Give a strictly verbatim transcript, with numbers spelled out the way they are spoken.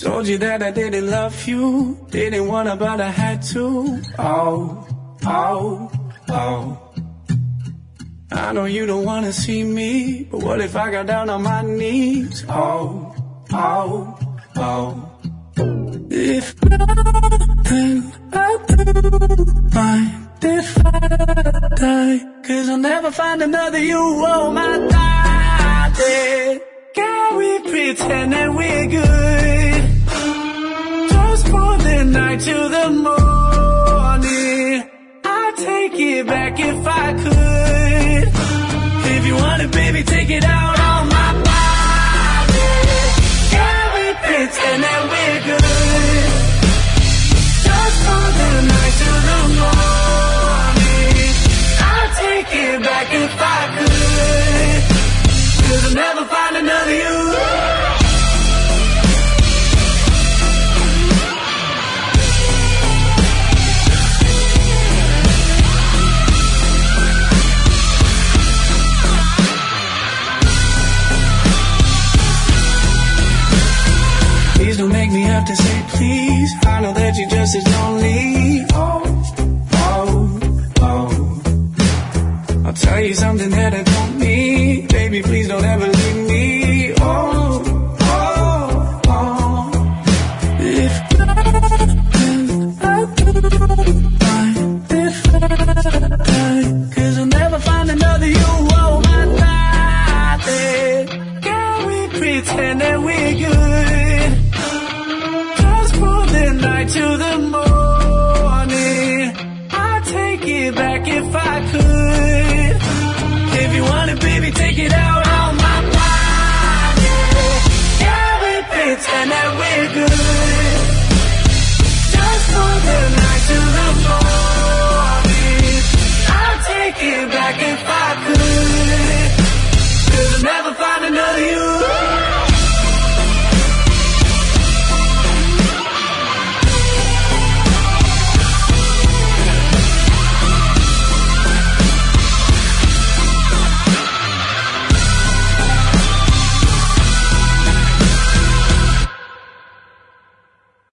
Told you that I didn't love you, didn't wanna but I had to. Oh, oh, oh. I know you don't wanna see me, but what if I got down on my knees? Oh, oh, oh. If then I do mind if I die, 'cause I'll never find another you. Oh my God, can we pretend that we're good? Just for the night till the morning. I'd take it back if I could. If you want it, baby, take it out on my body. Can we pretend that we're good? Just for the night till the morning. I'd take it back if I could. 'Cause I'll never find another you. Please don't make me have to say please. I know that you're just as lonely. Oh, oh, oh. I'll tell you something that I don't need. Baby, please don't ever leave me. Oh, oh, oh. If I do mind if I die, 'cause I'll never find another you. Oh my God, can we pretend that we're good? Just for the night till the morning. I'd take it back if I could. If you want it, baby, take it out on my body. Can we pretend that we're good? Just for the night till the morning. I'd take it back if I could. 'Cause I'll never find another you.